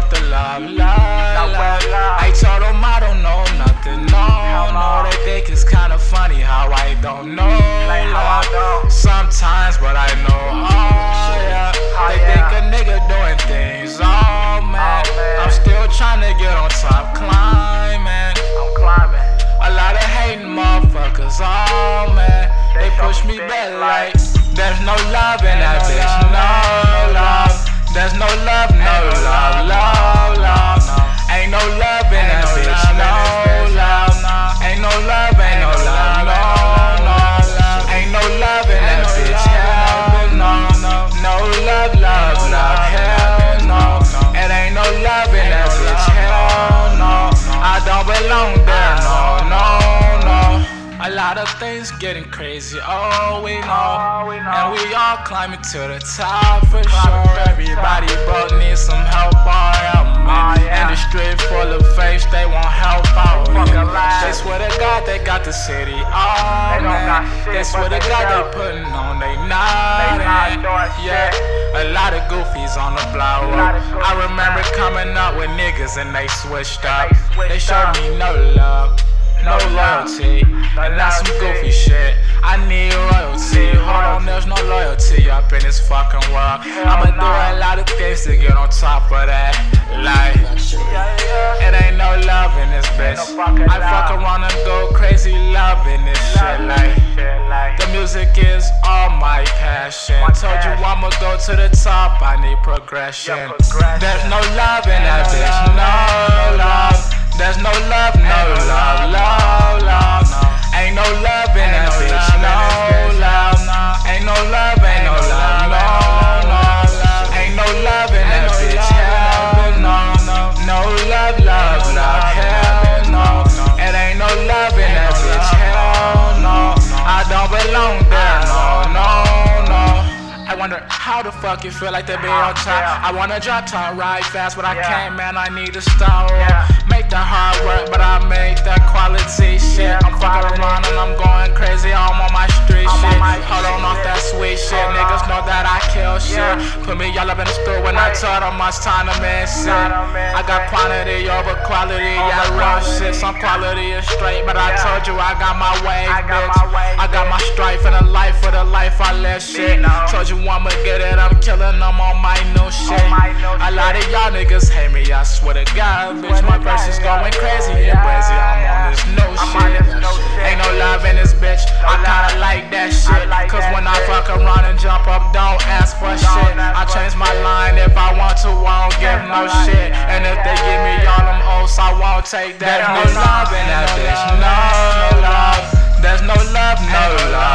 want the love. I told them I don't know nothing, no. They think it's kinda funny how I don't know love sometimes, but I know, yeah. They think a nigga doing things, man. I'm still trying to get on top, climbing. A lot of hating motherfuckers, man. They push me back like there's no love in that bitch, no love. There's no love, no love. Ain't no love in that bitch, no love. Ain't no love, ain't no love, no. Ain't no love in that bitch, hell no. No love, hell no. It ain't no love in that bitch, hell no. I don't belong there, no. A lot of things getting crazy, we know. And we all climbing to the top for sure. Everybody broke, needs some help, in the street full of fakes, they won't help out. They swear to God they got the city man. They swear to God they putting on they night. Yeah, a lot of goofies on the block. I remember coming up with niggas and they switched up. They showed me no love, no loyalty, and that's some goofy shit. I need royalty. Hold on, there's no loyalty up in this fucking world. I'ma do a lot of things to get on top of that. Like, it ain't no love in this bitch. I fuck around and go crazy loving this shit. Like, the music is all my passion. Told you I'ma go to the top, I need progression. There's no love in that bitch, no love. There's no love, no love. Ain't no love in that bitch, no love. Ain't no love, ain't no love, no. Ain't no love in that bitch, hell no. No love, hell no. It ain't no love in that bitch, hell no. I don't belong there, no. I wonder how the fuck you feel like to be on top. I wanna drop top right fast, but I can't, man, I need to stop. Make that hard work, but I make that quality shit. I'm fucking around and I'm going crazy, I'm on my street shit. Hold on off that sweet shit, niggas know that I kill shit. Put me all up in the store when I told them it's time to miss it. I got quantity over quality, yeah, real shit. Some quality is straight, but I told you I got my wave, bitch. I got my strife and a life for the life I live, shit. Told you I'ma get it, I'm killing them on my new shit. A lot of y'all niggas hate me, I swear to God, bitch. My verse is going crazy and crazy, I'm on this new shit. Ain't no love in this bitch, I kinda like that shit. Cause when I fuck around and jump up, don't ask for shit. I change my line if I want to, I don't give no shit. And if they give me all them oats, I won't take that. There's no love in that bitch, no love. There's no love, no love.